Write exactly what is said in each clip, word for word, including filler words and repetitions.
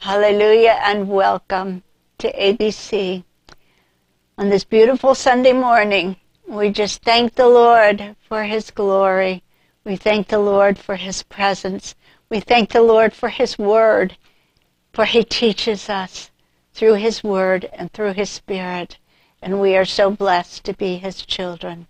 Hallelujah and welcome to A B C. On this beautiful Sunday morning, we just thank the Lord for His glory. We thank the Lord for His presence. We thank the Lord for His Word, for He teaches us through His Word and through His Spirit, and we are so blessed to be His children.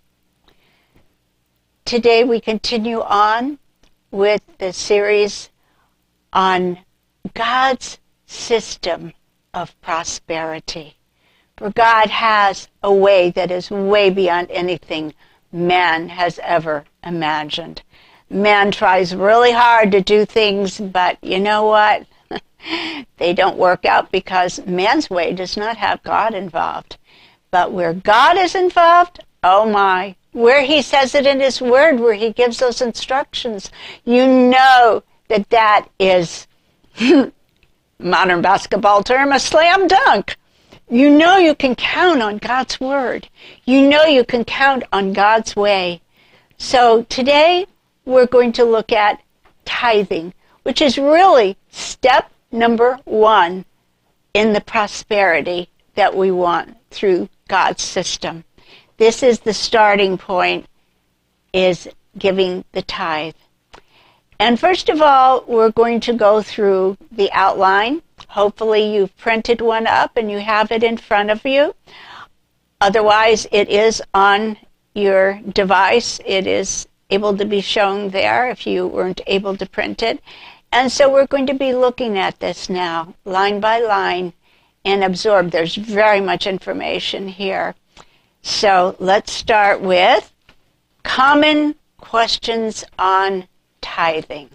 Today we continue on with the series on God's system of prosperity. For God has a way that is way beyond anything man has ever imagined. Man tries really hard to do things, but you know what? They don't work out because man's way does not have God involved. But where God is involved, oh my, where He says it in His Word, where He gives those instructions, you know that that is, modern basketball term, a slam dunk. You know you can count on God's Word. You know you can count on God's way. So today we're going to look at tithing, which is really step number one in the prosperity that we want through God's system. This is the starting point, is giving the tithe. And first of all, we're going to go through the outline. Hopefully you've printed one up and you have it in front of you. Otherwise, it is on your device. It is able to be shown there if you weren't able to print it. And so we're going to be looking at this now, line by line, and absorb. There's very much information here. So let's start with common questions on tithing.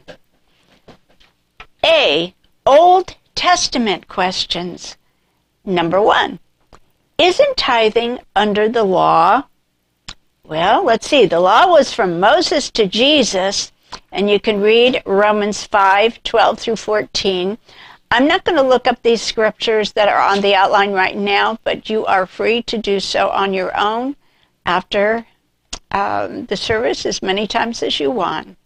A, Old Testament questions. Number one, isn't tithing under the law? Well, let's see. The law was from Moses to Jesus, and you can read Romans five, twelve through fourteen. I'm not going to look up these scriptures that are on the outline right now, but you are free to do so on your own after um, the service as many times as you want.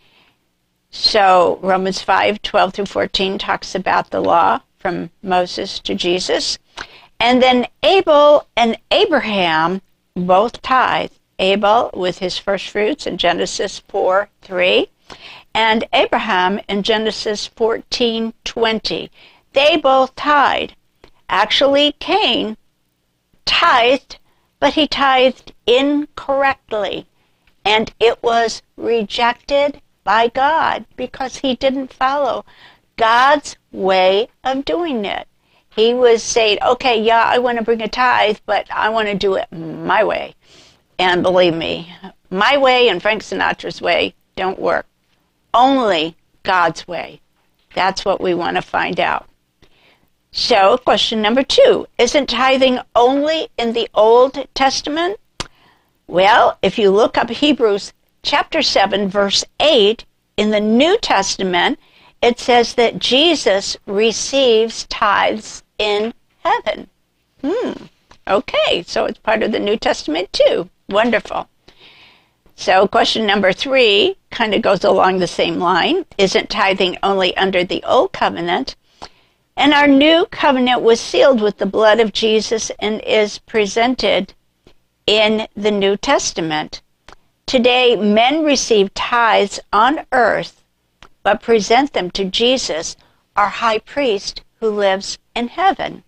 So Romans five, twelve through fourteen talks about the law from Moses to Jesus. And then Abel and Abraham both tithe. Abel with his first fruits in Genesis four, three. And Abraham in Genesis fourteen, twenty. They both tithed. Actually, Cain tithed, but he tithed incorrectly. And it was rejected by God because he didn't follow God's way of doing it. He was saying, okay, yeah, I want to bring a tithe, but I want to do it my way. And believe me, my way and Frank Sinatra's way don't work. Only God's way. That's what we want to find out. So, question number two, isn't tithing only in the Old Testament? Well, if you look up Hebrews chapter seven, verse eight, in the New Testament, it says that Jesus receives tithes in heaven. Hmm. Okay, so it's part of the New Testament too. Wonderful. So question number three kind of goes along the same line. Isn't tithing only under the Old Covenant? And our New Covenant was sealed with the blood of Jesus and is presented in the New Testament. Today, men receive tithes on earth, but present them to Jesus, our high priest who lives in heaven.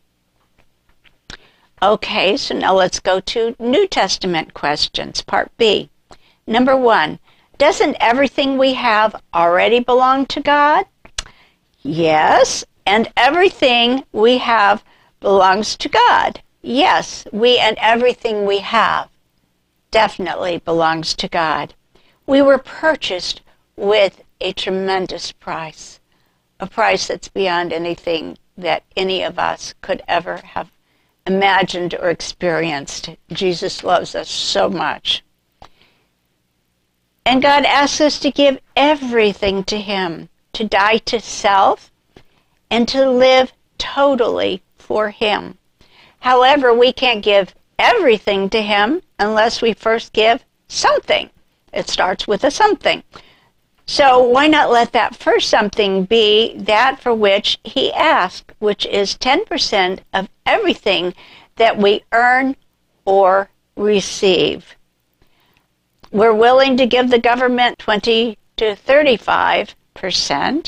Okay, so now let's go to New Testament questions, part B. Number one, doesn't everything we have already belong to God? Yes, and everything we have belongs to God. Yes, we and everything we have definitely belongs to God. We were purchased with a tremendous price, a price that's beyond anything that any of us could ever have imagined or experienced. Jesus loves us so much. And God asks us to give everything to Him, to die to self, and to live totally for Him. However, we can't give everything to Him unless we first give something. It starts with a something. So why not let that first something be that for which he asked, which is ten percent of everything that we earn or receive. We're willing to give the government twenty to thirty-five percent.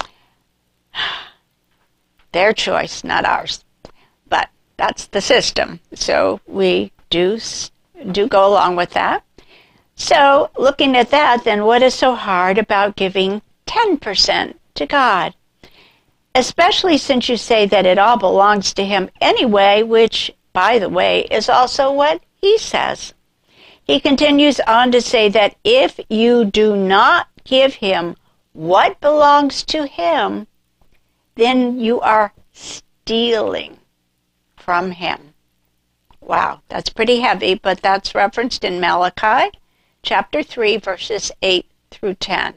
Their choice, not ours. But that's the system. So we do, do go along with that. So looking at that, then what is so hard about giving ten percent to God? Especially since you say that it all belongs to him anyway, which, by the way, is also what he says. He continues on to say that if you do not give him what belongs to him, then you are stealing from him. Wow, that's pretty heavy, but that's referenced in Malachi chapter three, verses eight through ten.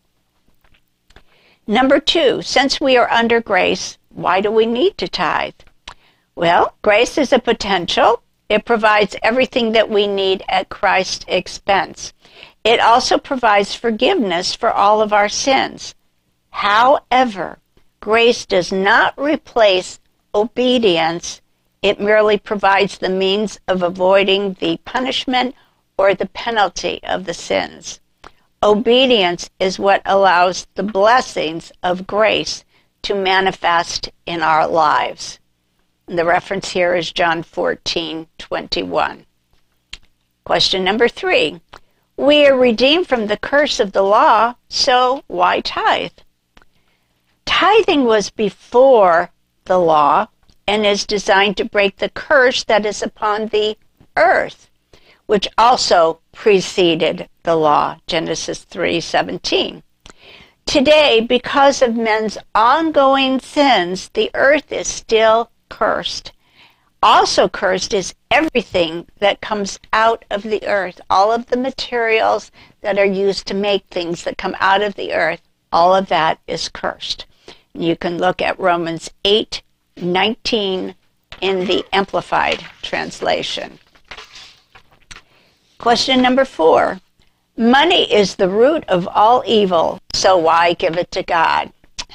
Number two, since we are under grace, why do we need to tithe? Well, grace is a potential. It provides everything that we need at Christ's expense. It also provides forgiveness for all of our sins. However, grace does not replace obedience. It merely provides the means of avoiding the punishment or the penalty of the sins. Obedience is what allows the blessings of grace to manifest in our lives. The reference here is John fourteen twenty-one. Question number three. We are redeemed from the curse of the law, so why tithe? Tithing was before the law and is designed to break the curse that is upon the earth, which also preceded the law, Genesis three seventeen. Today, because of men's ongoing sins, the earth is still cursed. Also cursed is everything that comes out of the earth. All of the materials that are used to make things that come out of the earth, all of that is cursed. You can look at Romans eight nineteen in the Amplified Translation. Question number four. Money is the root of all evil, so why give it to God?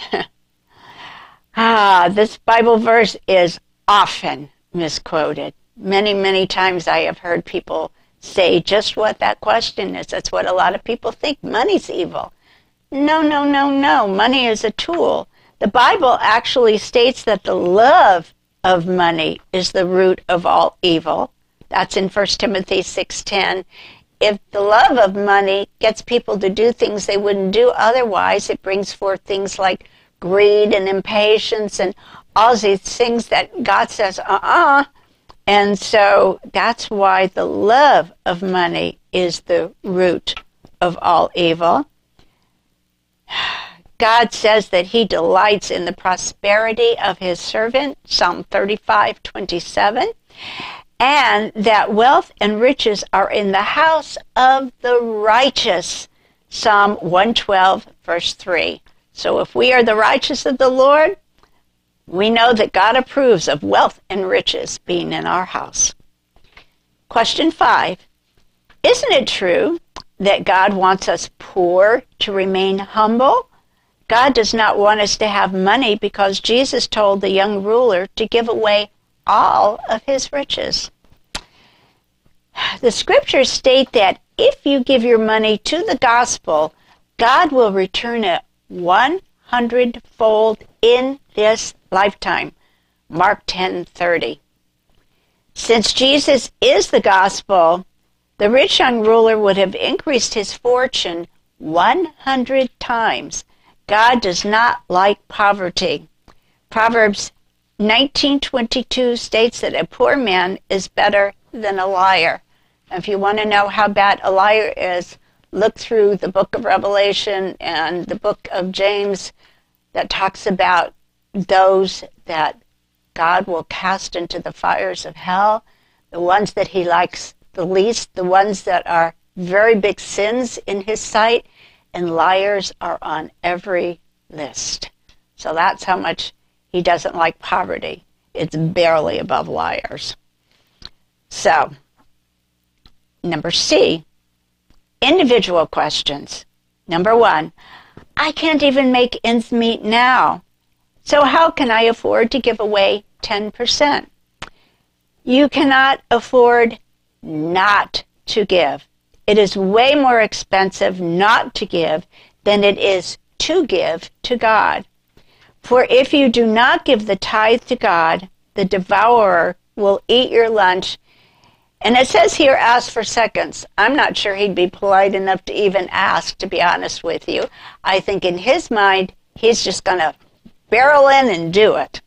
ah, this Bible verse is often misquoted. Many, many times I have heard people say just what that question is. That's what a lot of people think. Money's evil. No, no, no, no. Money is a tool. The Bible actually states that the love of money is the root of all evil. That's in First Timothy six ten. If the love of money gets people to do things they wouldn't do otherwise, it brings forth things like greed and impatience and all these things that God says, uh-uh. And so that's why the love of money is the root of all evil. God says that he delights in the prosperity of his servant, Psalm thirty-five twenty-seven, and that wealth and riches are in the house of the righteous, Psalm one twelve, verse three. So if we are the righteous of the Lord, we know that God approves of wealth and riches being in our house. Question five. Isn't it true that God wants us poor to remain humble? God does not want us to have money because Jesus told the young ruler to give away all of his riches. The scriptures state that if you give your money to the gospel, God will return it one hundredfold in this lifetime. Mark ten thirty. Since Jesus is the gospel, the rich young ruler would have increased his fortune one hundred times. God does not like poverty. Proverbs nineteen twenty-two states that a poor man is better than a liar. If you want to know how bad a liar is, look through the book of Revelation and the book of James that talks about those that God will cast into the fires of hell, the ones that he likes the least, the ones that are very big sins in his sight, and liars are on every list. So that's how much he doesn't like poverty. It's barely above liars. So, number C, individual questions. Number one, I can't even make ends meet now. So how can I afford to give away ten percent? You cannot afford not to give. It is way more expensive not to give than it is to give to God. For if you do not give the tithe to God, the devourer will eat your lunch. And it says here, ask for seconds. I'm not sure he'd be polite enough to even ask, to be honest with you. I think in his mind, he's just going to barrel in and do it.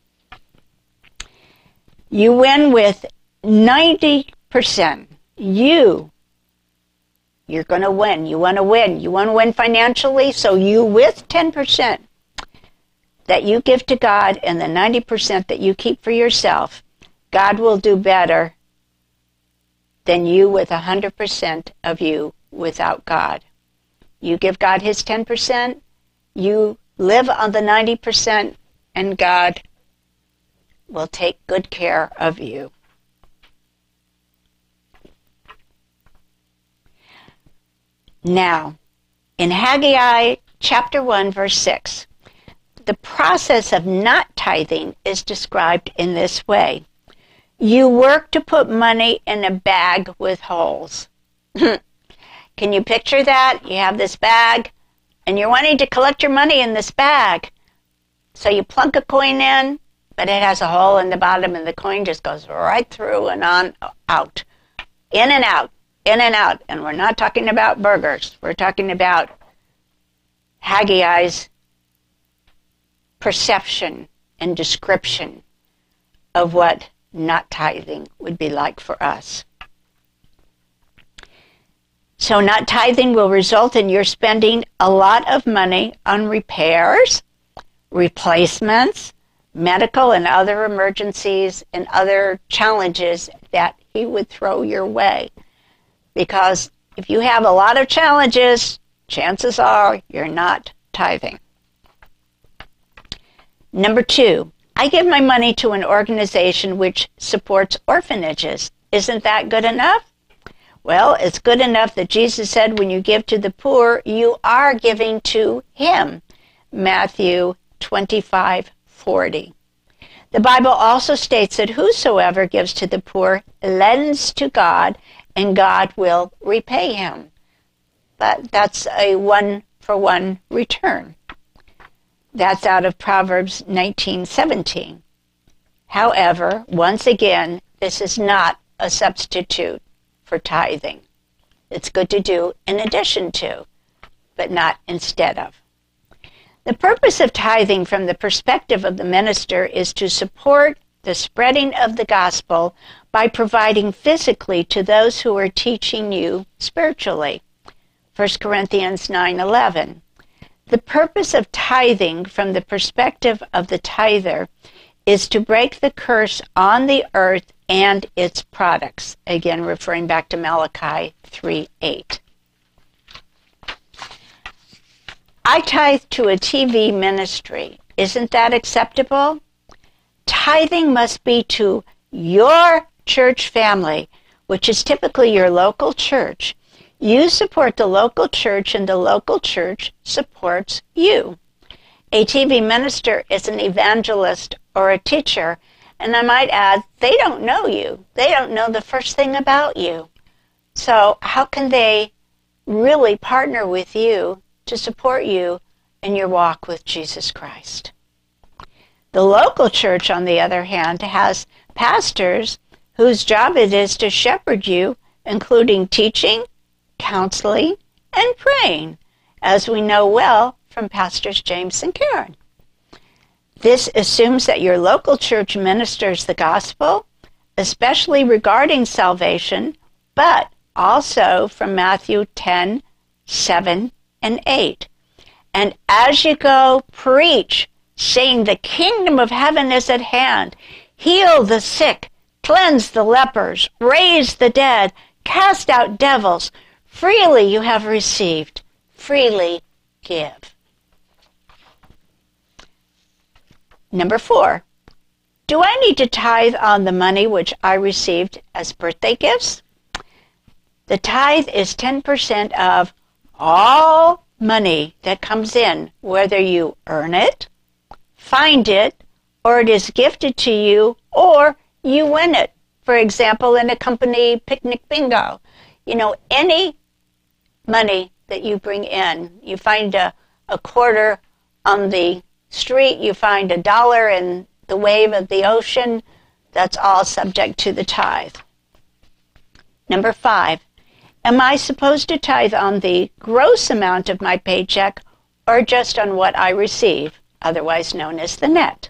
You win with ninety percent. You, you're going to win. You want to win. You want to win financially, so you with ten percent that you give to God and the ninety percent that you keep for yourself, God will do better than you with one hundred percent of you without God. You give God his ten percent, you live on the ninety percent, and God will take good care of you. Now, in Haggai chapter one, verse six, the process of not tithing is described in this way. You work to put money in a bag with holes. Can you picture that? You have this bag, and you're wanting to collect your money in this bag. So you plunk a coin in, but it has a hole in the bottom, and the coin just goes right through and on out. In and out, in and out. And we're not talking about burgers. We're talking about Haggai's perception and description of what not tithing would be like for us. So not tithing will result in your spending a lot of money on repairs, replacements, medical and other emergencies, and other challenges that he would throw your way. Because if you have a lot of challenges, chances are you're not tithing. Number two, I give my money to an organization which supports orphanages. Isn't that good enough? Well, it's good enough that Jesus said when you give to the poor, you are giving to him. Matthew twenty-five forty. The Bible also states that whosoever gives to the poor lends to God, and God will repay him. But that's a one-for-one return. That's out of Proverbs nineteen seventeen. However, once again, this is not a substitute for tithing. It's good to do in addition to, but not instead of. The purpose of tithing from the perspective of the minister is to support the spreading of the gospel by providing physically to those who are teaching you spiritually. First Corinthians nine eleven. The purpose of tithing from the perspective of the tither is to break the curse on the earth and its products. Again, referring back to Malachi three eight. I tithe to a T V ministry. Isn't that acceptable? Tithing must be to your church family, which is typically your local church. You support the local church, and the local church supports you. A T V minister is an evangelist or a teacher, and I might add, they don't know you. They don't know the first thing about you. So how can they really partner with you to support you in your walk with Jesus Christ? The local church, on the other hand, has pastors whose job it is to shepherd you, including teaching, counseling, and praying, as we know well from Pastors James and Karen. This assumes that your local church ministers the gospel, especially regarding salvation, but also from Matthew ten, seven, and eight. And as you go, preach, saying the kingdom of heaven is at hand. Heal the sick, cleanse the lepers, raise the dead, cast out devils. Freely you have received, freely give. Number four, do I need to tithe on the money which I received as birthday gifts? The tithe is ten percent of all money that comes in, whether you earn it, find it, or it is gifted to you, or you win it. For example, in a company picnic bingo, you know, any money that you bring in, you find a, a quarter on the street, you find a dollar in the wave of the ocean, that's all subject to the tithe. Number five, am I supposed to tithe on the gross amount of my paycheck or just on what I receive, otherwise known as the net?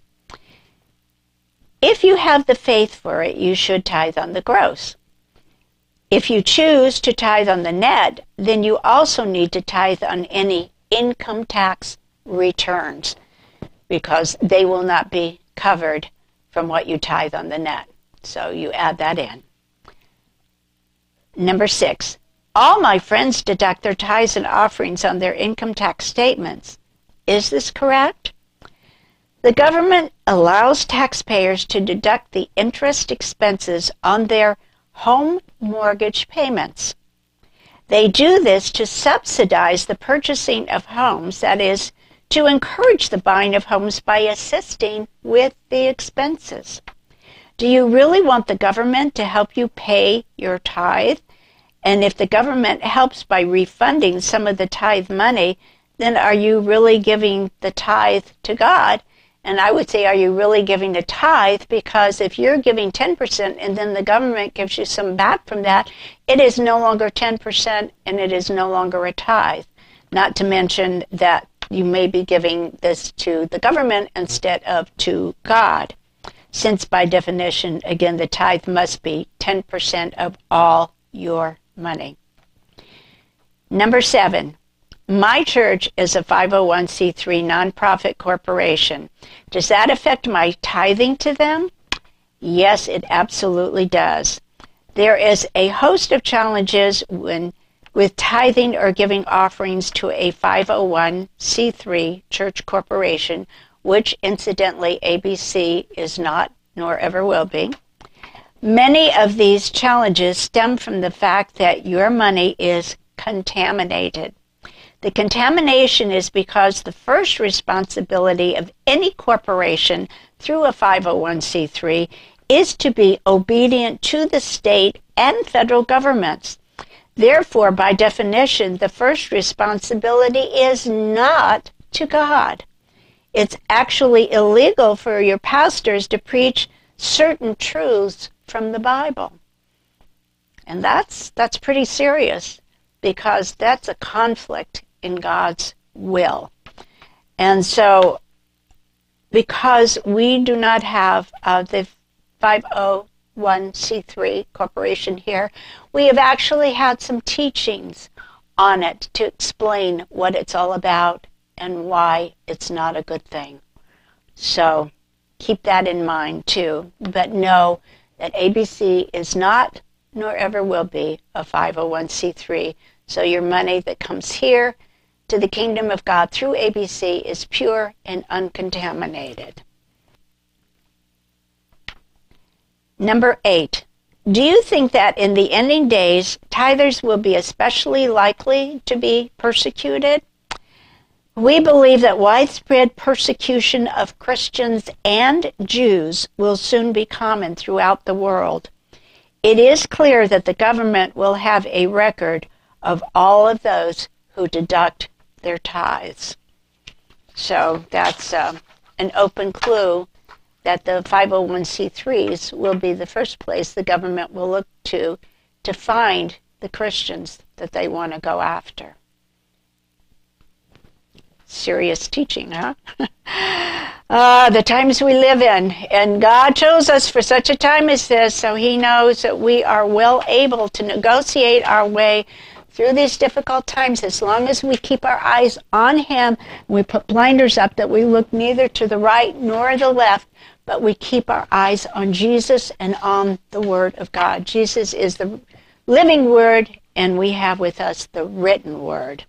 If you have the faith for it, you should tithe on the gross. If you choose to tithe on the net, then you also need to tithe on any income tax returns, because they will not be covered from what you tithe on the net. So you add that in. Number six, all my friends deduct their tithes and offerings on their income tax statements. Is this correct? The government allows taxpayers to deduct the interest expenses on their home mortgage payments. They do this to subsidize the purchasing of homes, that is, to encourage the buying of homes by assisting with the expenses. Do you really want the government to help you pay your tithe? And if the government helps by refunding some of the tithe money, then are you really giving the tithe to God? And I would say, are you really giving the tithe? Because if you're giving ten percent and then the government gives you some back from that, it is no longer ten percent and it is no longer a tithe. Not to mention that you may be giving this to the government instead of to God, since by definition, again, the tithe must be ten percent of all your money. Number seven, my church is a five oh one c three nonprofit corporation. Does that affect my tithing to them? Yes, it absolutely does. There is a host of challenges when with tithing or giving offerings to a five oh one c three church corporation, which incidentally A B C is not nor ever will be. Many of these challenges stem from the fact that your money is contaminated. The contamination is because the first responsibility of any corporation through a five oh one c three is to be obedient to the state and federal governments. Therefore, by definition, the first responsibility is not to God. It's actually illegal for your pastors to preach certain truths from the Bible. And that's that's pretty serious, because that's a conflict in God's will. And so, because we do not have uh, the five oh one c three corporation here, we have actually had some teachings on it to explain what it's all about and why it's not a good thing. So keep that in mind too, but know that A B C is not, nor ever will be, a five oh one c three. So your money that comes here to the kingdom of God through A B C is pure and uncontaminated. Number eight, do you think that in the ending days, tithers will be especially likely to be persecuted? We believe that widespread persecution of Christians and Jews will soon be common throughout the world. It is clear that the government will have a record of all of those who deduct their tithes. So that's uh, an open clue that the five oh one c threes will be the first place the government will look to to find the Christians that they want to go after. Serious teaching, huh? uh, the times we live in. And God chose us for such a time as this, so he knows that we are well able to negotiate our way through these difficult times as long as we keep our eyes on him. We put blinders up that we look neither to the right nor the left, but we keep our eyes on Jesus and on the Word of God. Jesus is the living Word, and we have with us the written Word.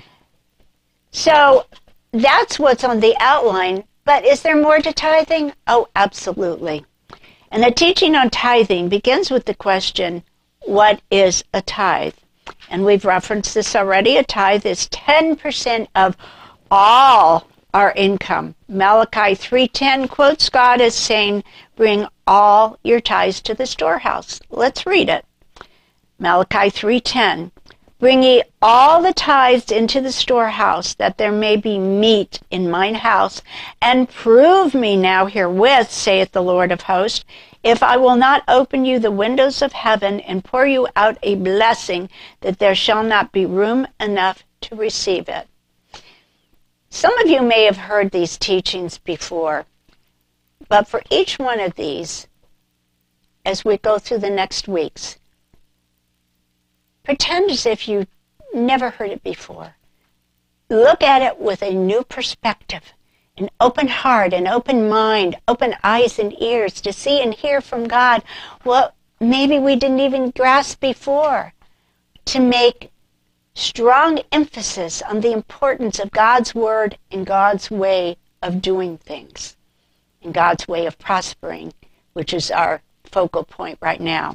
So that's what's on the outline, but is there more to tithing? Oh, absolutely. And the teaching on tithing begins with the question, what is a tithe? And we've referenced this already. A tithe is ten percent of all our income. Malachi three ten quotes God as saying, bring all your tithes to the storehouse. Let's read it. Malachi three ten. Bring ye all the tithes into the storehouse, that there may be meat in mine house, and prove me now herewith, saith the Lord of hosts, if I will not open you the windows of heaven and pour you out a blessing, that there shall not be room enough to receive it. Some of you may have heard these teachings before, but for each one of these, as we go through the next weeks, pretend as if you never heard it before. Look at it with a new perspective, an open heart, an open mind, open eyes and ears to see and hear from God what maybe we didn't even grasp before, to make strong emphasis on the importance of God's word and God's way of doing things, and God's way of prospering, which is our focal point right now.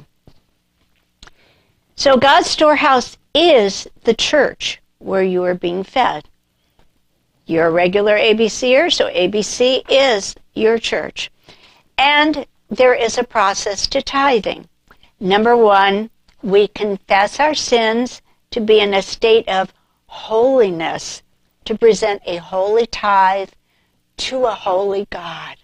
So God's storehouse is the church where you are being fed. You're a regular A B C-er, so A B C is your church. And there is a process to tithing. Number one, we confess our sins to be in a state of holiness, to present a holy tithe to a holy God.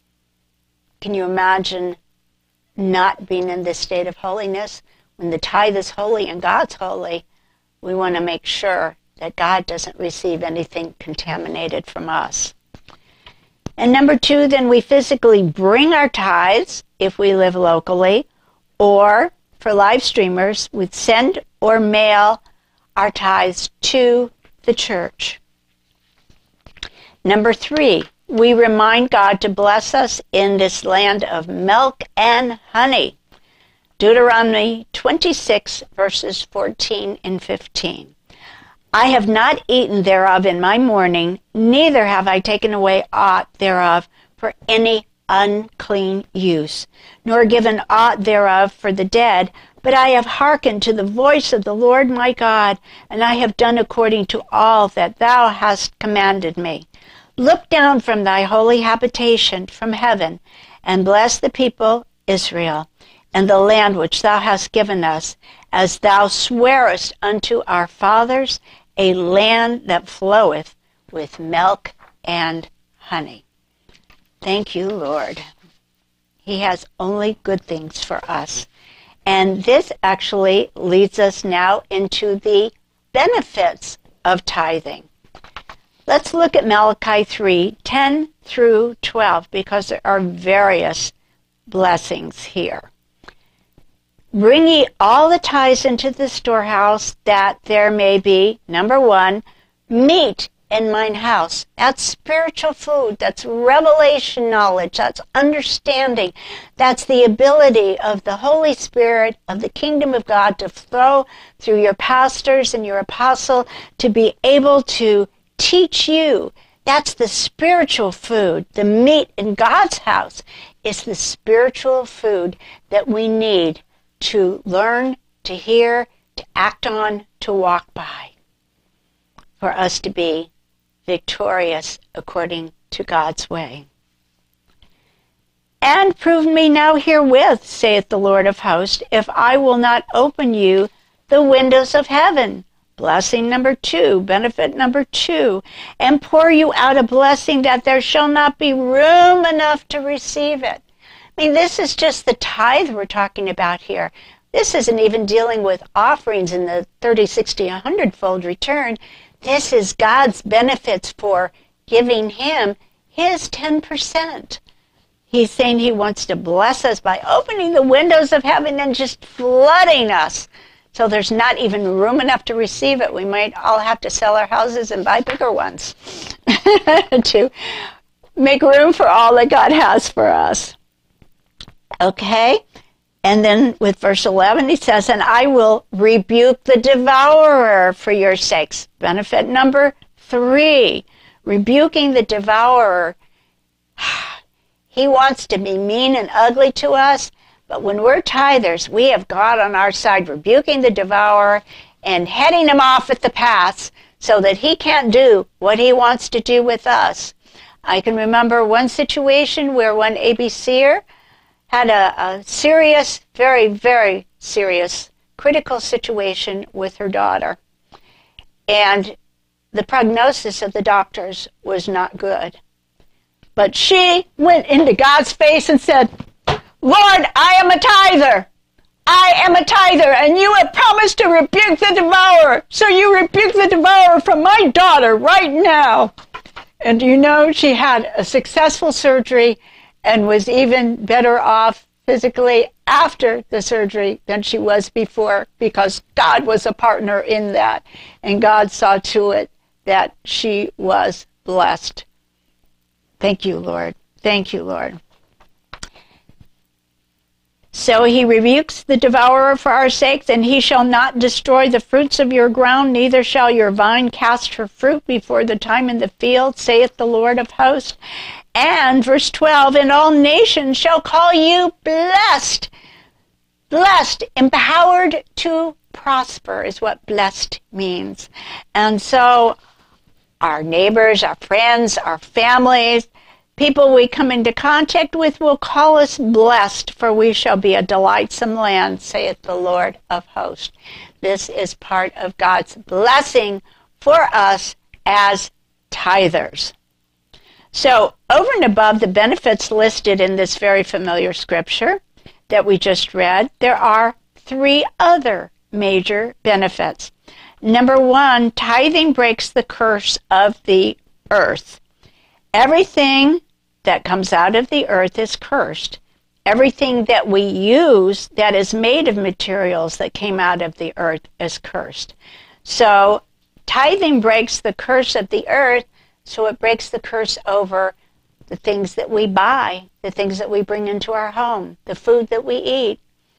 Can you imagine not being in this state of holiness? When the tithe is holy and God's holy, we want to make sure that God doesn't receive anything contaminated from us. And number two, then we physically bring our tithes if we live locally, or for live streamers, we send or mail our tithes to the church. Number three, we remind God to bless us in this land of milk and honey. Deuteronomy twenty-six, verses fourteen and fifteen. I have not eaten thereof in my mourning, neither have I taken away aught thereof for any unclean use, nor given aught thereof for the dead, but I have hearkened to the voice of the Lord my God, and I have done according to all that thou hast commanded me. Look down from thy holy habitation from heaven, and bless the people Israel, and the land which thou hast given us, as thou swarest unto our fathers, a land that floweth with milk and honey. Thank you, Lord. He has only good things for us. And this actually leads us now into the benefits of tithing. Let's look at Malachi three, ten through twelve, because there are various blessings here. Bring ye all the tithes into the storehouse, that there may be, number one, meat in mine house. That's spiritual food. That's revelation knowledge. That's understanding. That's the ability of the Holy Spirit of the kingdom of God to flow through your pastors and your apostle to be able to teach you. That's the spiritual food. The meat in God's house is the spiritual food that we need to learn, to hear, to act on, to walk by, for us to be victorious according to God's way. And prove me now herewith, saith the Lord of hosts, if I will not open you the windows of heaven. Blessing number two, benefit number two, and pour you out a blessing that there shall not be room enough to receive it. I mean, this is just the tithe we're talking about here. This isn't even dealing with offerings in the thirty, sixty, one hundred fold return. This is God's benefits for giving him his ten percent. He's saying he wants to bless us by opening the windows of heaven and just flooding us. So there's not even room enough to receive it. We might all have to sell our houses and buy bigger ones to make room for all that God has for us. Okay? And then with verse eleven, he says, and I will rebuke the devourer for your sakes. Benefit number three, rebuking the devourer. He wants to be mean and ugly to us, but when we're tithers, we have God on our side, rebuking the devourer, and heading him off at the pass so that he can't do what he wants to do with us. I can remember one situation where one ABCer had a, a serious, very, very serious, critical situation with her daughter. And the prognosis of the doctors was not good. But she went into God's face and said, Lord, I am a tither. I am a tither, and you have promised to rebuke the devourer. So you rebuke the devourer from my daughter right now. And you know, she had a successful surgery and was even better off physically after the surgery than she was before, because God was a partner in that. And God saw to it that she was blessed. Thank you, Lord. Thank you, Lord. So he rebukes the devourer for our sakes, and he shall not destroy the fruits of your ground, neither shall your vine cast her fruit before the time in the field, saith the Lord of hosts. And verse twelve, and all nations shall call you blessed. Blessed, empowered to prosper is what blessed means. And so our neighbors, our friends, our families, people we come into contact with will call us blessed, for we shall be a delightsome land, saith the Lord of hosts. This is part of God's blessing for us as tithers. So, over and above the benefits listed in this very familiar scripture that we just read, there are three other major benefits. Number one, tithing breaks the curse of the earth. Everything that comes out of the earth is cursed. Everything that we use that is made of materials that came out of the earth is cursed. So tithing breaks the curse of the earth, so it breaks the curse over the things that we buy, the things that we bring into our home, the food that we eat.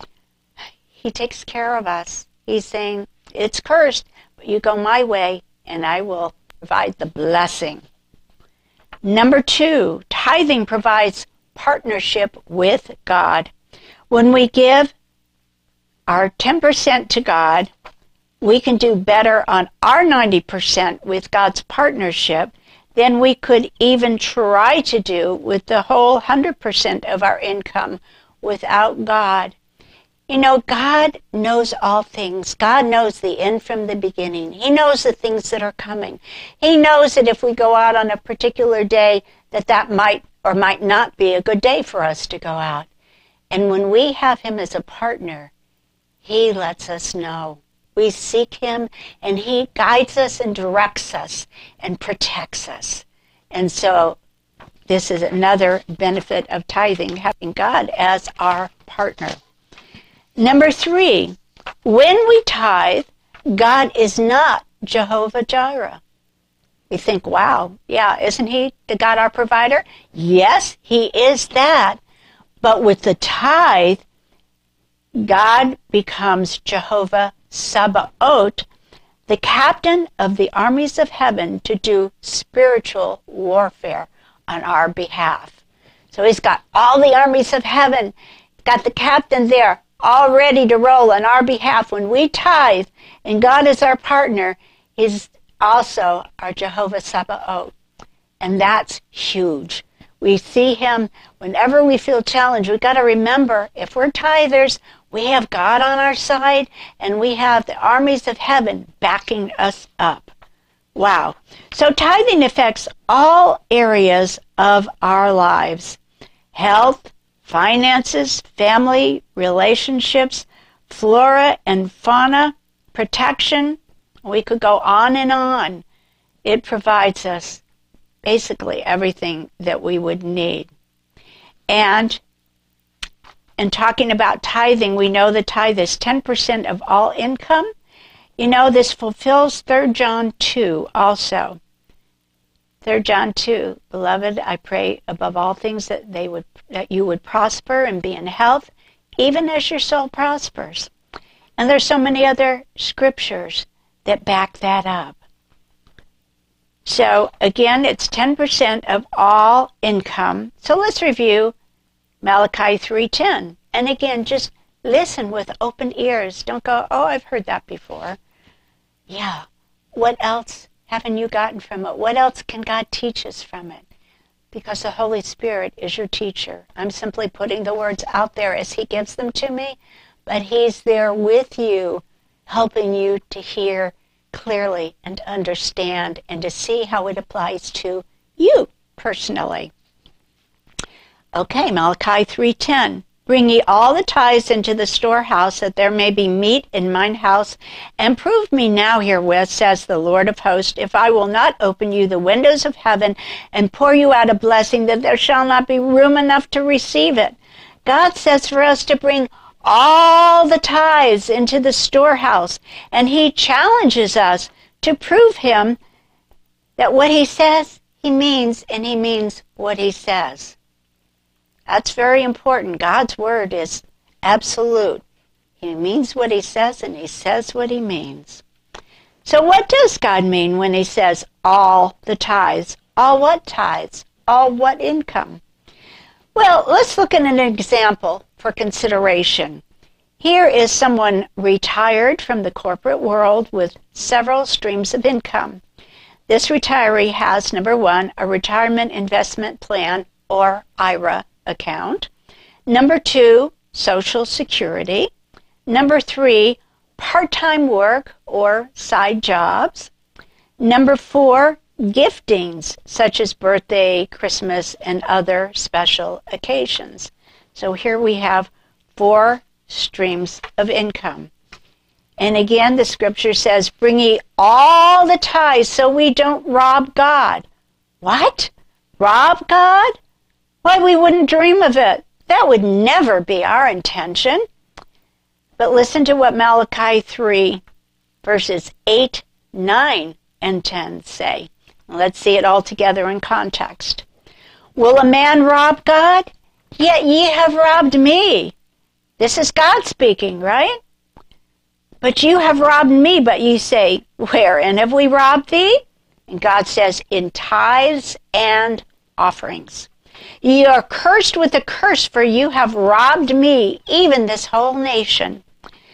He takes care of us. He's saying, it's cursed, but you go my way, and I will provide the blessing. Number two, tithing provides partnership with God. When we give our ten percent to God, we can do better on our ninety percent with God's partnership than we could even try to do with the whole one hundred percent of our income without God. You know, God knows all things. God knows the end from the beginning. He knows the things that are coming. He knows that if we go out on a particular day, that that might or might not be a good day for us to go out. And when we have him as a partner, he lets us know. We seek him, and he guides us and directs us and protects us. And so this is another benefit of tithing, having God as our partner. Number three, when we tithe, God is not Jehovah Jireh. We think, wow, yeah, isn't he the God our provider? Yes, he is that. But with the tithe, God becomes Jehovah Sabaoth, the captain of the armies of heaven, to do spiritual warfare on our behalf. So he's got all the armies of heaven, got the captain there, all ready to roll on our behalf. When we tithe and God is our partner, he's also our Jehovah Sabaoth. And that's huge. We see him whenever we feel challenged. We've got to remember, if we're tithers, we have God on our side, and we have the armies of heaven backing us up. Wow. So tithing affects all areas of our lives. Health, finances, family, relationships, flora and fauna, protection. We could go on and on. It provides us basically everything that we would need. And in talking about tithing, we know the tithe is ten percent of all income. You know, this fulfills Third John two also. Third John two, beloved, I pray above all things that they would that you would prosper and be in health, even as your soul prospers. And there's so many other scriptures that back that up. So again, it's ten percent of all income. So let's review Malachi three ten. And again, just listen with open ears. Don't go, oh, I've heard that before. Yeah, what else haven't you gotten from it? What else can God teach us from it? Because the Holy Spirit is your teacher. I'm simply putting the words out there as He gives them to me, but He's there with you, helping you to hear clearly and understand and to see how it applies to you personally. Okay, Malachi three ten. Bring ye all the tithes into the storehouse, that there may be meat in mine house, and prove me now herewith, says the Lord of hosts, if I will not open you the windows of heaven and pour you out a blessing, that there shall not be room enough to receive it. God says for us to bring all the tithes into the storehouse, and He challenges us to prove Him that what He says, He means, and He means what He says. That's very important. God's word is absolute. He means what He says, and He says what He means. So what does God mean when He says all the tithes? All what tithes? All what income? Well, let's look at an example for consideration. Here is someone retired from the corporate world with several streams of income. This retiree has, number one, a retirement investment plan, or I R A, account. Number two, Social Security. Number three, part-time work or side jobs. Number four, giftings such as birthday, Christmas, and other special occasions. So here we have four streams of income. And again, the scripture says, bring ye all the tithes so we don't rob God. What? Rob God? Why, we wouldn't dream of it. That would never be our intention. But listen to what Malachi three, verses eight, nine, and ten say. Let's see it all together in context. Will a man rob God? Yet ye have robbed me. This is God speaking, right? But you have robbed me, but ye say, wherein have we robbed thee? And God says, in tithes and offerings. Ye are cursed with a curse, for you have robbed me, even this whole nation.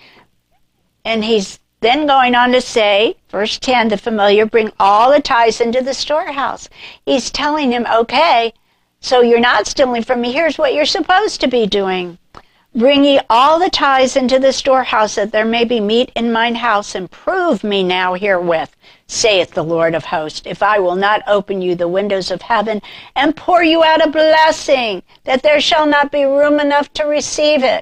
And he's then going on to say, verse ten, the familiar, bring all the tithes into the storehouse. He's telling him, okay, so you're not stealing from me. Here's what you're supposed to be doing. Bring ye all the tithes into the storehouse, that there may be meat in mine house, and prove me now herewith, saith the Lord of hosts, if I will not open you the windows of heaven and pour you out a blessing, that there shall not be room enough to receive it.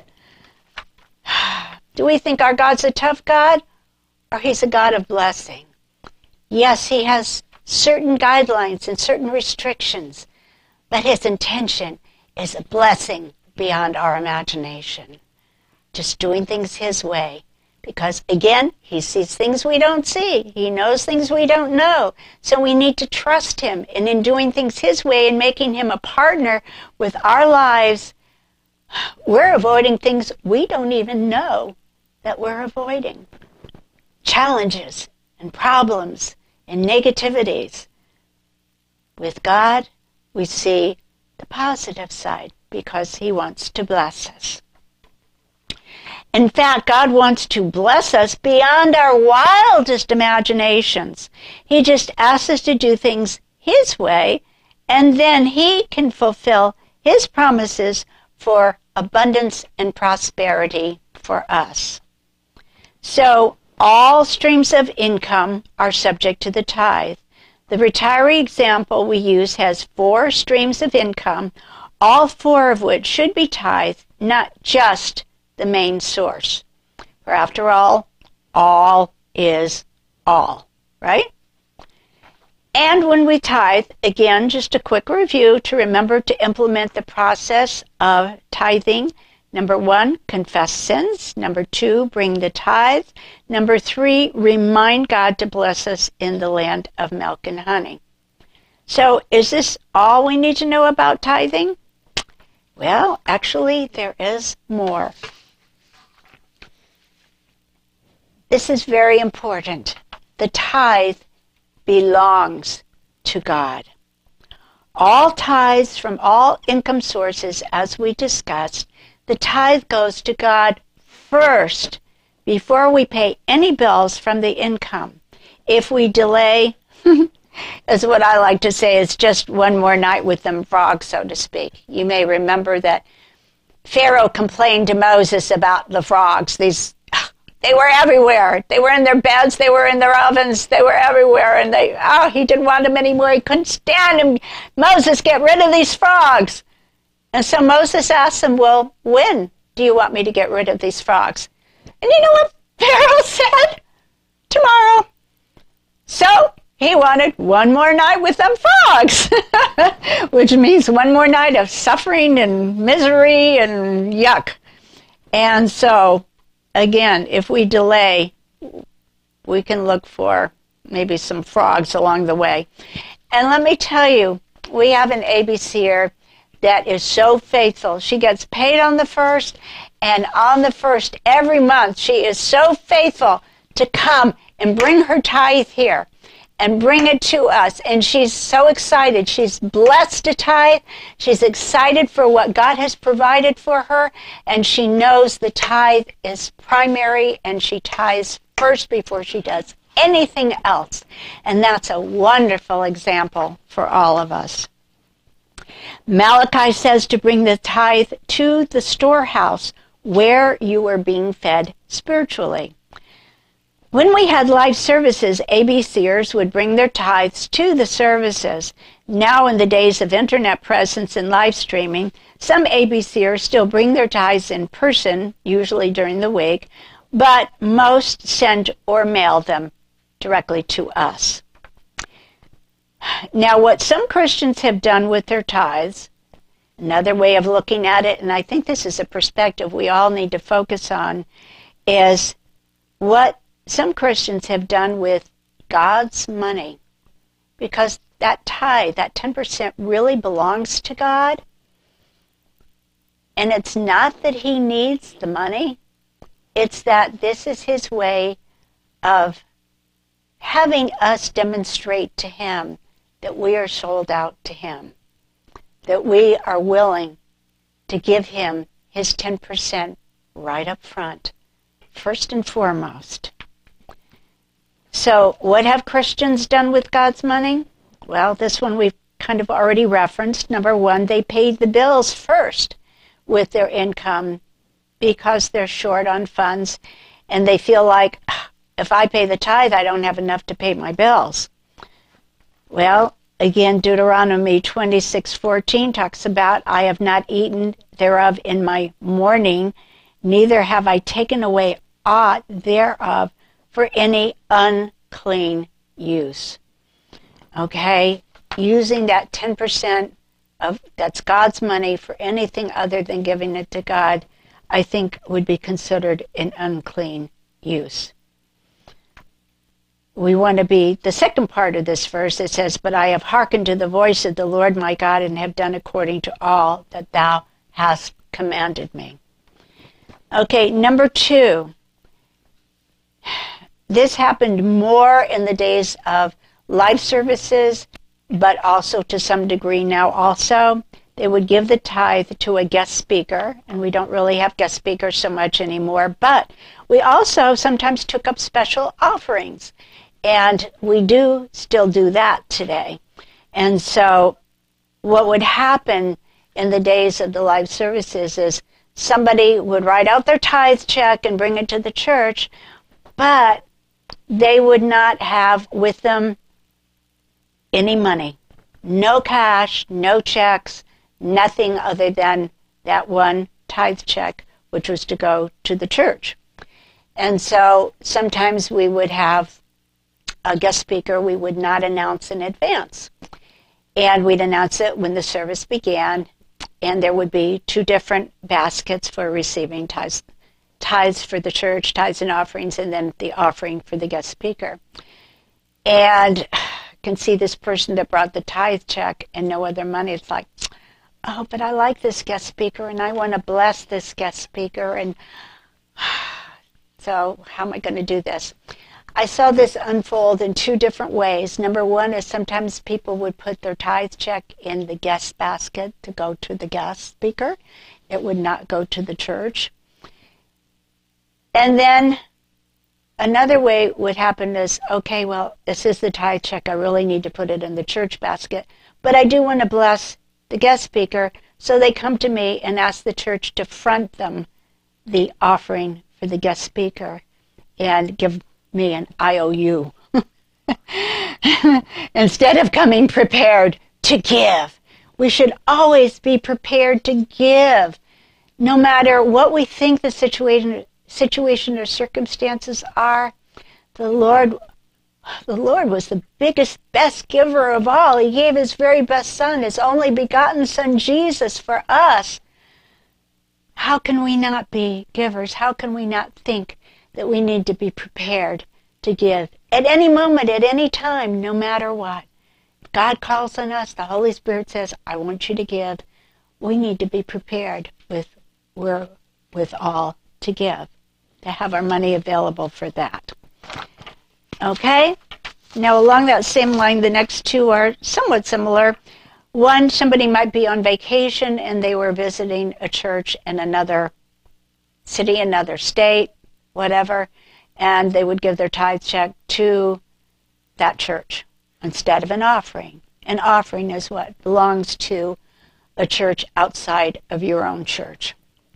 Do we think our God's a tough God, or He's a God of blessing? Yes, He has certain guidelines and certain restrictions, but His intention is a blessing beyond our imagination. Just doing things His way. Because, again, He sees things we don't see. He knows things we don't know. So we need to trust Him. And in doing things His way and making Him a partner with our lives, we're avoiding things we don't even know that we're avoiding. Challenges and problems and negativities. With God, we see the positive side, because He wants to bless us. In fact, God wants to bless us beyond our wildest imaginations. He just asks us to do things His way, and then He can fulfill His promises for abundance and prosperity for us. So, all streams of income are subject to the tithe. The retiree example we use has four streams of income, all four of which should be tithed, not just the main source. For after all, all is all, right? And when we tithe, again, just a quick review to remember to implement the process of tithing. Number one, confess sins. Number two, bring the tithe. Number three, remind God to bless us in the land of milk and honey. So is this all we need to know about tithing? Well, actually, there is more. This is very important. The tithe belongs to God. All tithes from all income sources, as we discussed, the tithe goes to God first before we pay any bills from the income. if we delay, is what I like to say, is just one more night with them frogs, so to speak. You may remember that Pharaoh complained to Moses about the frogs. These, they were everywhere. They were in their beds, they were in their ovens, they were everywhere, and they, oh, he didn't want them anymore. He couldn't stand them. Moses, get rid of these frogs. And so Moses asked him, well, when do you want me to get rid of these frogs? And you know what Pharaoh said? Tomorrow. So he wanted one more night with them frogs, which means one more night of suffering and misery and yuck. And so, again, if we delay, we can look for maybe some frogs along the way. And let me tell you, we have an A B C er that is so faithful. She gets paid on the first, and on the first every month, she is so faithful to come and bring her tithe here and bring it to us. And she's so excited. She's blessed to tithe. She's excited for what God has provided for her, and she knows the tithe is primary, and she tithes first before she does anything else. And that's a wonderful example for all of us. Malachi says to bring the tithe to the storehouse where you are being fed spiritually. When we had live services, A B C ers would bring their tithes to the services. Now, in the days of internet presence and live streaming, some A B C ers still bring their tithes in person, usually during the week, but most send or mail them directly to us. Now, what some Christians have done with their tithes, another way of looking at it, and I think this is a perspective we all need to focus on, is what some Christians have done with God's money. Because that tithe, that ten percent really belongs to God. And it's not that he needs the money. It's that this is his way of having us demonstrate to him that we are sold out to him, that we are willing to give him his ten percent right up front, first and foremost. So what have Christians done with God's money? Well, this one we've kind of already referenced. Number one, they paid the bills first with their income because they're short on funds, and they feel like, if I pay the tithe, I don't have enough to pay my bills. Well, again, Deuteronomy twenty-six fourteen talks about, I have not eaten thereof in my mourning, neither have I taken away aught thereof for any unclean use. Okay? Using that ten percent of that's God's money for anything other than giving it to God, I think would be considered an unclean use. We want to be, the second part of this verse, it says, but I have hearkened to the voice of the Lord my God and have done according to all that thou hast commanded me. Okay, number two. This happened more in the days of live services, but also to some degree now also. They would give the tithe to a guest speaker, and we don't really have guest speakers so much anymore, but we also sometimes took up special offerings. And we do still do that today. And so what would happen in the days of the live services is somebody would write out their tithe check and bring it to the church, but they would not have with them any money. No cash, no checks, nothing other than that one tithe check, which was to go to the church. And so sometimes we would have a guest speaker we would not announce in advance. And we'd announce it when the service began, and there would be two different baskets for receiving tithes, tithes for the church, tithes and offerings, and then the offering for the guest speaker. And I can see this person that brought the tithe check and no other money. It's like, oh, but I like this guest speaker, and I want to bless this guest speaker, and so how am I going to do this? I saw this unfold in two different ways. Number one is sometimes people would put their tithe check in the guest basket to go to the guest speaker. It would not go to the church. And then another way would happen is, okay, well, this is the tithe check. I really need to put it in the church basket. But I do want to bless the guest speaker, so they come to me and ask the church to front them the offering for the guest speaker and give me an I O U instead of coming prepared to give. We should always be prepared to give, no matter what we think the situation situation or circumstances are. The Lord the Lord was the biggest, best giver of all. He gave his very best son, his only begotten son, Jesus, for us. How can we not be givers? How can we not think that we need to be prepared to give at any moment, at any time, no matter what? If God calls on us, the Holy Spirit says, I want you to give. We need to be prepared with, we're, with all to give, to have our money available for that. Okay? Now, along that same line, the next two are somewhat similar. One, somebody might be on vacation and they were visiting a church in another city, another state, whatever, and they would give their tithe check to that church instead of an offering. An offering is what belongs to a church outside of your own church.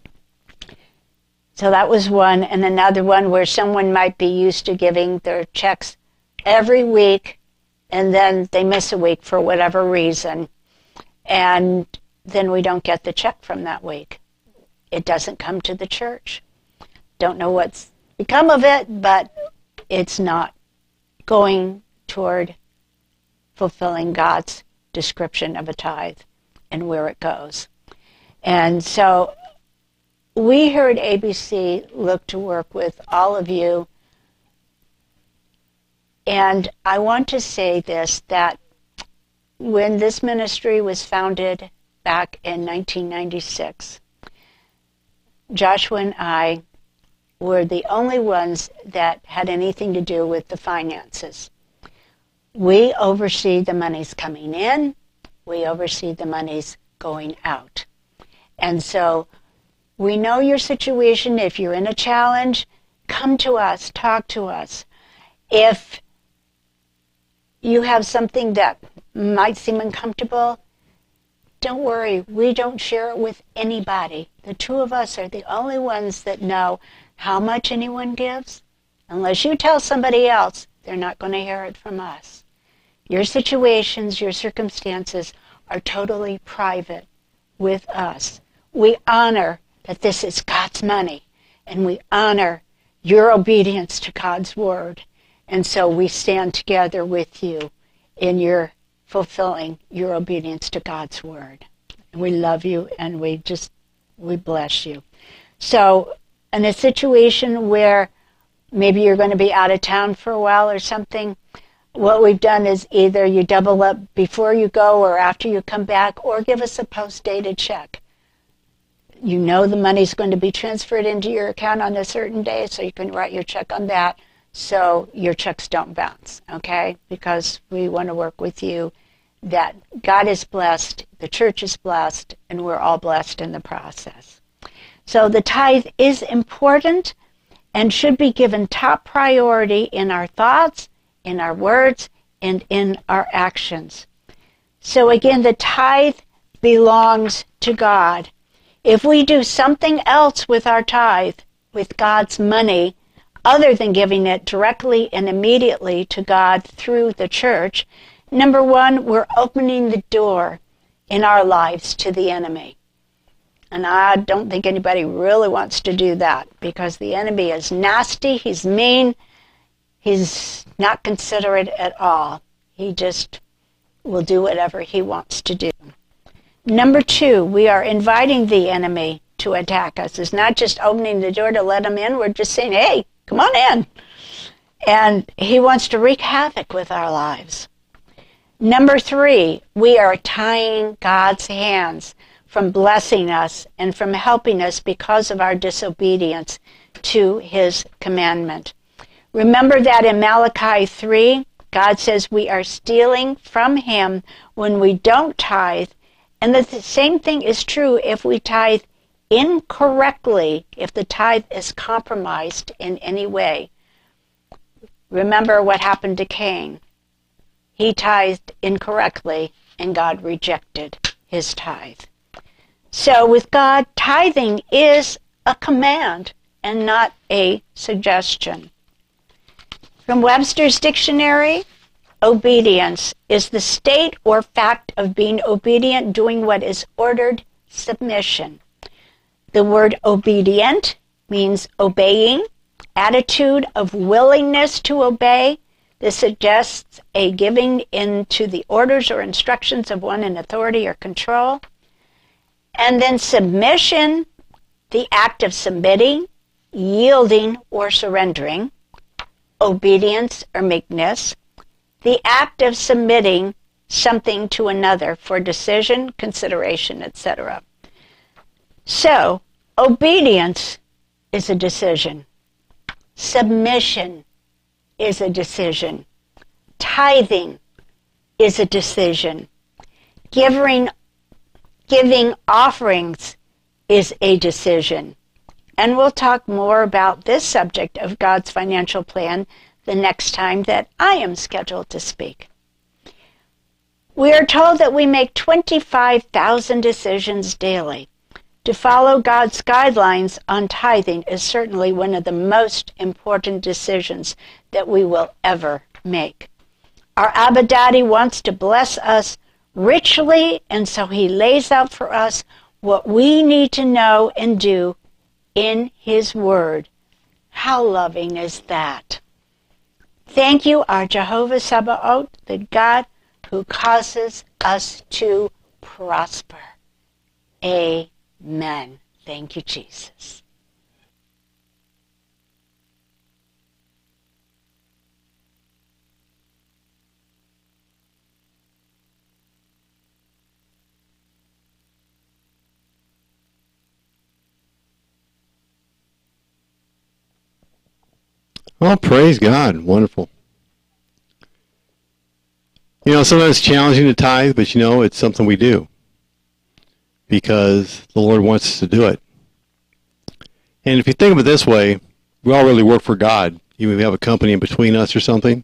So that was one. And another one where someone might be used to giving their checks every week, and then they miss a week for whatever reason, and then we don't get the check from that week. It doesn't come to the church. Don't know what's become of it, but it's not going toward fulfilling God's description of a tithe and where it goes. And so we here at A B C look to work with all of you. And I want to say this, that when this ministry was founded back in nineteen ninety-six, Joshua and I were the only ones that had anything to do with the finances. We oversee the monies coming in. We oversee the monies going out. And so we know your situation. If you're in a challenge, come to us, talk to us. If you have something that might seem uncomfortable, don't worry. We don't share it with anybody. The two of us are the only ones that know how much anyone gives. Unless you tell somebody else, they're not going to hear it from us. Your situations, your circumstances are totally private with us. We honor that this is God's money, and we honor your obedience to God's word. And so we stand together with you in your fulfilling your obedience to God's word. We love you, and we just, we bless you. So in a situation where maybe you're going to be out of town for a while or something, what we've done is either you double up before you go or after you come back, or give us a post-dated check. You know the money's going to be transferred into your account on a certain day, so you can write your check on that, so your checks don't bounce, okay? Because we want to work with you that God is blessed, the church is blessed, and we're all blessed in the process. So the tithe is important and should be given top priority in our thoughts, in our words, and in our actions. So again, the tithe belongs to God. If we do something else with our tithe, with God's money, other than giving it directly and immediately to God through the church, number one, we're opening the door in our lives to the enemy. And I don't think anybody really wants to do that, because the enemy is nasty, he's mean, he's not considerate at all. He just will do whatever he wants to do. Number two, we are inviting the enemy to attack us. It's not just opening the door to let him in. We're just saying, hey, come on in. And he wants to wreak havoc with our lives. Number three, we are tying God's hands from blessing us and from helping us because of our disobedience to his commandment. Remember that in Malachi three, God says we are stealing from him when we don't tithe, and the same thing is true if we tithe incorrectly, if the tithe is compromised in any way. Remember what happened to Cain. He tithed incorrectly, and God rejected his tithe. So with God, tithing is a command and not a suggestion. From Webster's Dictionary, obedience is the state or fact of being obedient, doing what is ordered, submission. The word obedient means obeying, attitude of willingness to obey. This suggests a giving in to the orders or instructions of one in authority or control. And then submission, the act of submitting, yielding, or surrendering. Obedience or meekness, the act of submitting something to another for decision, consideration, et cetera. So, obedience is a decision. Submission is a decision. Tithing is a decision. Giving, giving offerings is a decision. And we'll talk more about this subject of God's financial plan the next time that I am scheduled to speak. We are told that we make twenty-five thousand decisions daily. To follow God's guidelines on tithing is certainly one of the most important decisions that we will ever make. Our Abba Daddy wants to bless us richly, and so he lays out for us what we need to know and do in his word. How loving is that? Thank you, our Jehovah Sabaoth, the God who causes us to prosper. Amen. Thank you, Jesus. Well, praise God. Wonderful. You know, sometimes it's challenging to tithe, but you know, it's something we do because the Lord wants us to do it. And if you think of it this way, we all really work for God, even if we have a company in between us or something.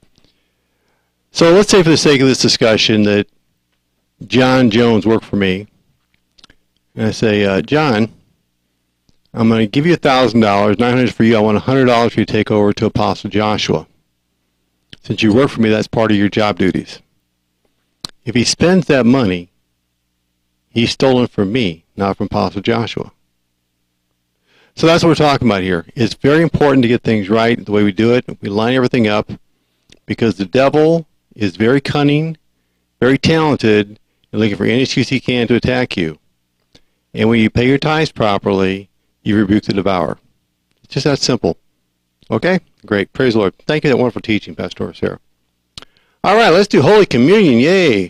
So let's say for the sake of this discussion that John Jones worked for me. And I say, uh, John, I'm going to give you one thousand dollars, nine hundred dollars for you. I want one hundred dollars for you to take over to Apostle Joshua. Since you work for me, that's part of your job duties. If he spends that money, he's stolen from me, not from Apostle Joshua. So that's what we're talking about here. It's very important to get things right, the way we do it. We line everything up because the devil is very cunning, very talented, and looking for any excuse he can to attack you. And when you pay your tithes properly, you rebuke the devourer. It's just that simple. Okay? Great. Praise the Lord. Thank you for that wonderful teaching, Pastor Sarah. All right, let's do Holy Communion. Yay.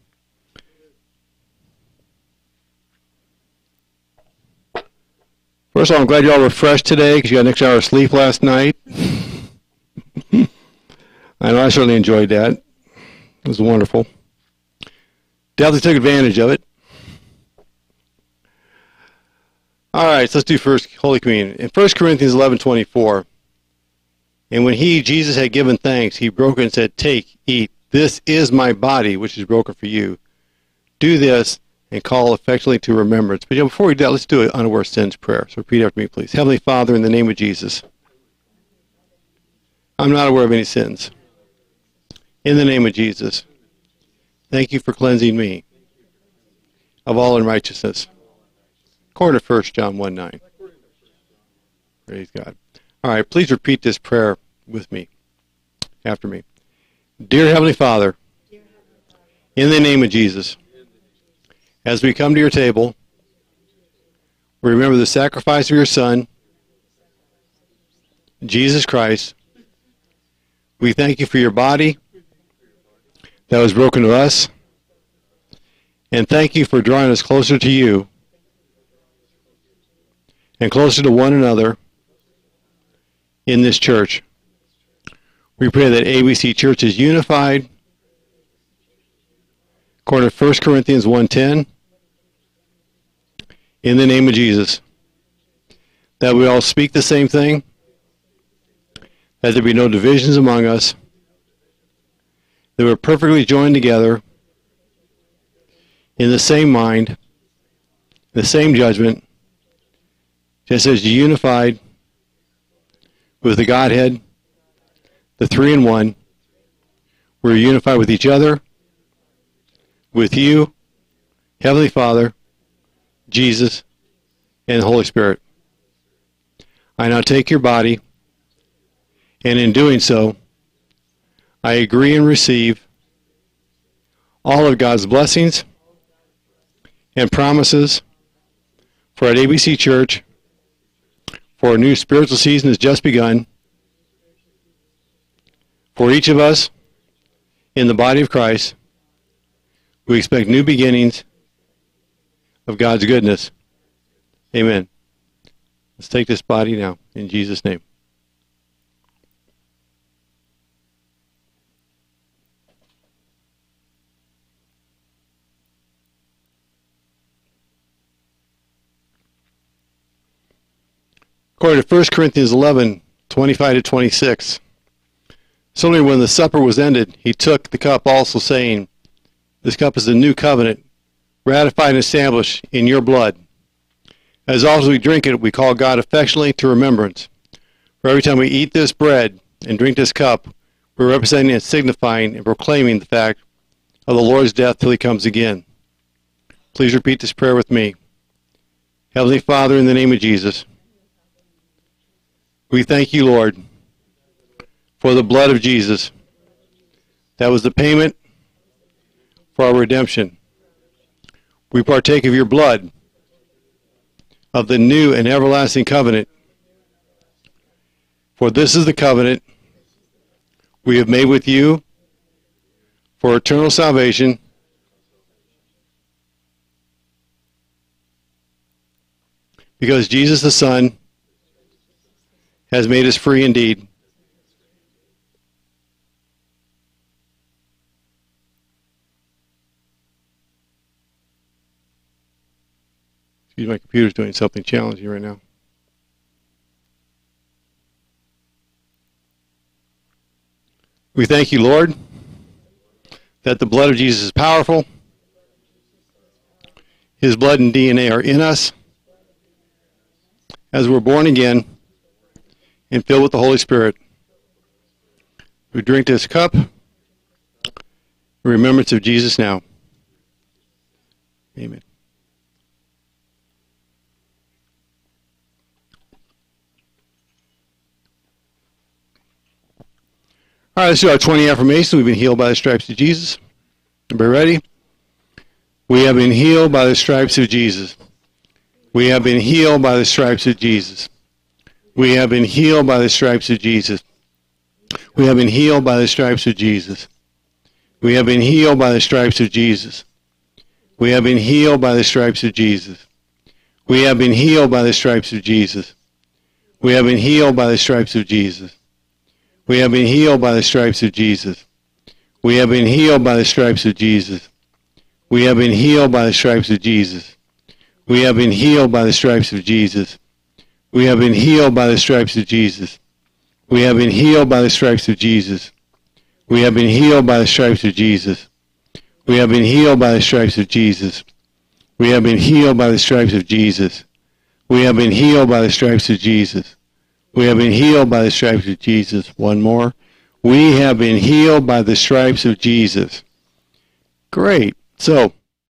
First of all, I'm glad you all refreshed today because you got an extra hour of sleep last night. I know I certainly enjoyed that. It was wonderful. Definitely took advantage of it. All right, so let's do first Holy Communion. In First Corinthians eleven twenty-four, and when he, Jesus, had given thanks, he broke it and said, take, eat, this is my body, which is broken for you. Do this and call affectionately to remembrance. But you know, before we do that, let's do an unaware sins prayer. So repeat after me, please. Heavenly Father, in the name of Jesus, I'm not aware of any sins. In the name of Jesus, thank you for cleansing me of all unrighteousness. According to First John one nine. Praise God. All right, please repeat this prayer with me, after me. Dear Heavenly Father, in the name of Jesus, as we come to your table, we remember the sacrifice of your Son, Jesus Christ. We thank you for your body that was broken to us, and thank you for drawing us closer to you and closer to one another in this church. We pray that A B C Church is unified according to First Corinthians one ten. In the name of Jesus, that we all speak the same thing, that there be no divisions among us, that we're perfectly joined together in the same mind, the same judgment, just as unified with the Godhead, the three in one. We're unified with each other, with you, Heavenly Father, Jesus, and the Holy Spirit. I now take your body, and in doing so, I agree and receive all of God's blessings and promises for our A B C Church, for a new spiritual season has just begun, for each of us in the body of Christ. We expect new beginnings of God's goodness. Amen. Let's take this body now, in Jesus' name. According to First Corinthians eleven, twenty-five to twenty-six, suddenly when the supper was ended, he took the cup also, saying, "This cup is the new covenant, ratified and established in your blood. As often as we drink it, we call God affectionately to remembrance. For every time we eat this bread and drink this cup, we're representing and signifying and proclaiming the fact of the Lord's death till he comes again." Please repeat this prayer with me. Heavenly Father, in the name of Jesus, we thank you, Lord, for the blood of Jesus. That was the payment for our redemption. We partake of your blood, of the new and everlasting covenant. For this is the covenant we have made with you for eternal salvation, because Jesus the Son has made us free indeed. Excuse me, my computer's doing something challenging right now. We thank you, Lord, that the blood of Jesus is powerful. His blood and D N A are in us as we're born again and filled with the Holy Spirit. We drink this cup in remembrance of Jesus now. Amen. All right, let's do our twenty affirmations. We've been healed by the stripes of Jesus. Everybody ready? We have been healed by the stripes of Jesus. We have been healed by the stripes of Jesus. We have been healed by the stripes of Jesus. We have been healed by the stripes of Jesus. We have been healed by the stripes of Jesus. We have been healed by the stripes of Jesus. We have been healed by the stripes of Jesus. We have been healed by the stripes of Jesus. We have been healed by the stripes of Jesus. We have been healed by the stripes of Jesus. We have been healed by the stripes of Jesus. We have been healed by the stripes of Jesus. We have been healed by the stripes of Jesus. We have been healed by the stripes of Jesus. We have been healed by the stripes of Jesus. We have been healed by the stripes of Jesus. We have been healed by the stripes of Jesus. We have been healed by the stripes of Jesus. We have been healed by the stripes of Jesus. One more. We have been healed by the stripes of Jesus. Great. So,